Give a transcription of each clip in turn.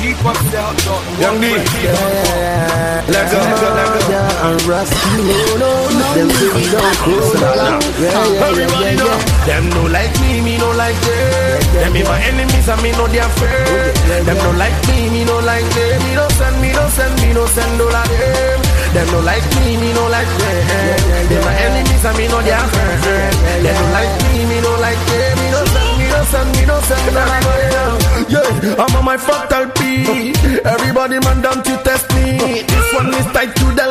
Keep up Young D. Let's go. And Rusty, them really don't close down. Everybody know. Them no like me no like them. Them be my enemies and me know they afraid. Them no like me no like them. Me no send all of them. Them no like me no like them. They my enemies and me know they afraid. Them no like me no like them. Me no send all of them. Yeah, I'm on my fractal P. Everybody man down to test me. This one is tied to the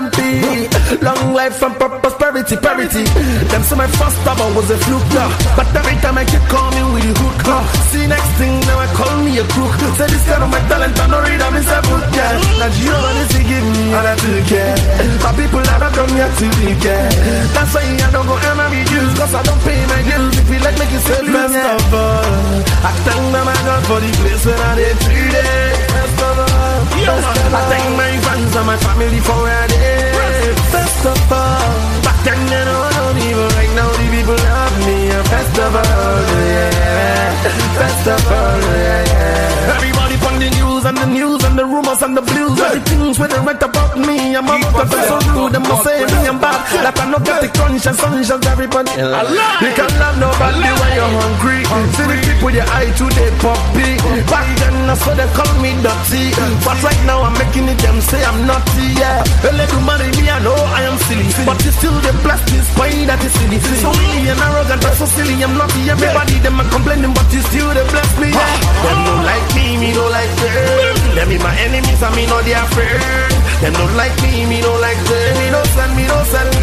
LMP. Long life and prosperity. Them say my first album was a fluke, but every time I keep coming with the hook. See next thing now I call me a crook. Say this kind of my talent I don't read them in a book. Now Jehovah is to give me and I do care. But people never come here to be care. That's why I don't go ever be used, cause I don't pay my bills. If you like make it sell best of all, I thank them I got for the place when I did 3 days. Best of all, I thank my fans and my family for where they are. Best of all, back then you know I don't even right now the people love me. Best of all, yeah. Best of all, yeah. Everybody on the news and the rumors and the blues. All the things when they write about me. I'm out of so rude, them must say me I'm bad. Like I don't get the conscience, everybody. You can't love nobody when you're hungry. See the people with your eye to the puppy. Back then I saw they call me dirty, but right now I'm making it them say I'm naughty, yeah. They let you marry me, I know I am silly, but you still the blast this point that is silly. So really and arrogant, but so silly, I'm naughty. Everybody them are complaining, but you still they bless me, yeah. Them don't like me don't like them. Them be my enemies and me know they afraid. Them don't like me don't like them. Me don't send no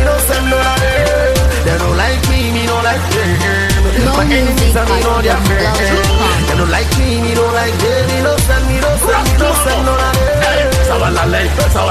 of them. They don't like me don't like them. My enemies and me know they afraid. They don't like me don't like them. Me don't send no of them. Sawalale,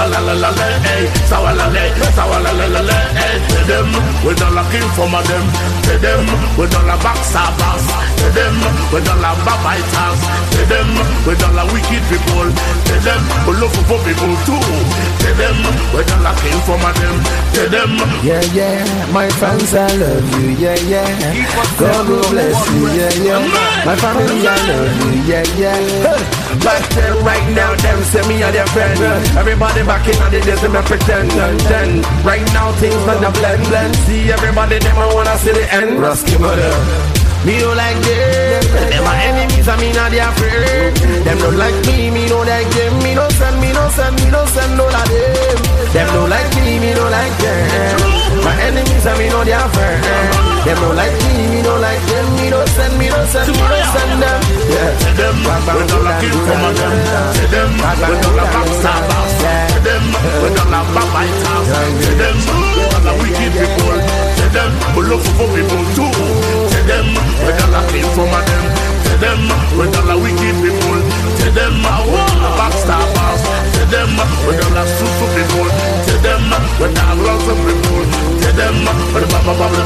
to them, we don't like inform them. To them, we don't like backstabbers. To them, we don't like backbiters. To them, we don't like wicked people. To them, we love for people too. To them, we don't like inform them. To them, yeah, my fans I love you, yeah. God will bless you, yeah. My family I love you, yeah. But then right now, them say me and their friend. Everybody back in the days, them a pretend. Then right now, things not a blend. See everybody, them I wanna see the end. Rusty mother. Me don't like them. Them my enemies and me not they afraid. Them don't like me don't like them. Me don't send all of them. Them don't like me don't like them. My enemies and me know they afraid. Them don't like me don't like them. Me don't send them. Yeah. To them, we don't like you from them. To them, we don't like backstabbers. To them, we don't like backbiters. To them, we don't like wicked people. To them, we love for people too. To them, we don't like you from them. To them, we don't like wicked people. To them, we don't like backstabbers. To them, we don't like stupid people. To them, we don't like lots of people. To them, we don't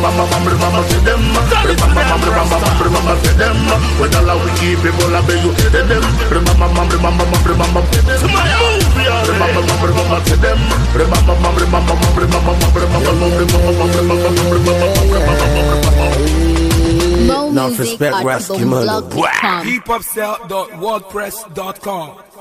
like wicked people. I beg you. To them, More music at Keepupsell.wordpress.com